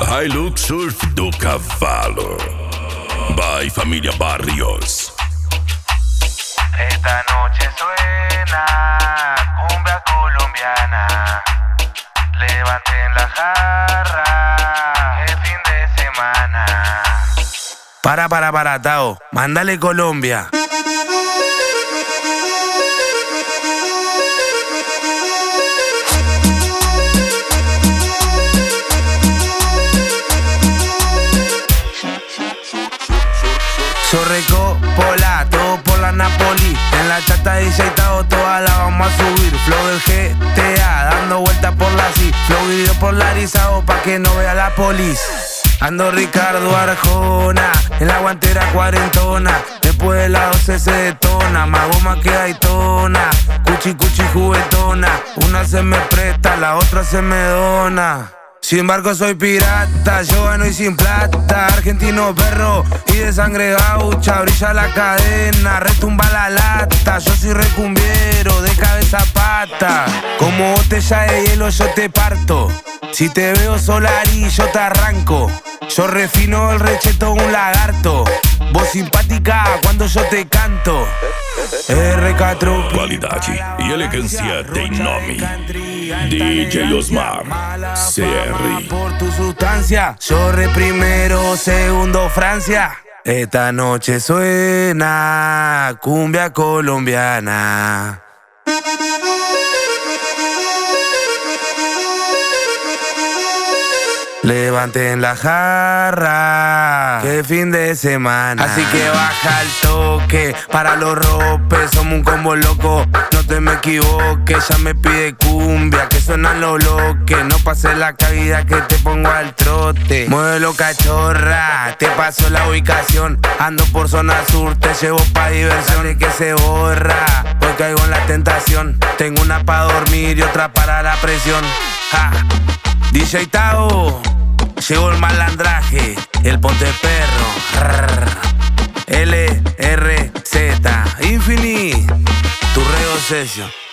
Hilux Surf do Cavalo. By Familia Barrios. Esta noche suena cumbia colombiana. Levanten la jarra, es fin de semana. Para, Tao. Mándale Colombia. Yo recopola, todo por la Napoli. En la chata dice Tao, toda la vamos a subir. Flow del GTA, dando vueltas por la C. Flow video polarizado pa' que no vea la polis. Ando Ricardo Arjona, en la guantera cuarentona. Después de la 12 se detona, más goma que Daytona. Cuchi juguetona, una se me presta, la otra se me dona. Sin barco soy pirata, yo gano y sin plata. Argentino perro y de sangre gaucha. Brilla la cadena, retumba la lata. Yo soy recumbiero, de cabeza a pata. Como botella de hielo yo te parto. Si te veo Solari yo te arranco. Yo refino el recheto un lagarto. Vos simpática cuando yo te canto. RK Qualidade e elegância tem nome. DJ Osmar CR. Por tu sustancia, yo re primero, segundo Francia. Esta noche suena cumbia colombiana. Levanten la jarra, que fin de semana. Así que baja el toque, para los ropes, somos un combo loco. No te me equivoques, ya me pide cumbia, que suenan los bloques. No pases la caída que te pongo al trote. Muévelo cachorra, te paso la ubicación. Ando por zona sur, te llevo pa' diversión. Dale que se borra, hoy caigo en la tentación. Tengo una pa' dormir y otra para la presión. Ja. DJ Tao, llegó el malandraje, el ponte perro. LRZ, Infini, tu reo sello.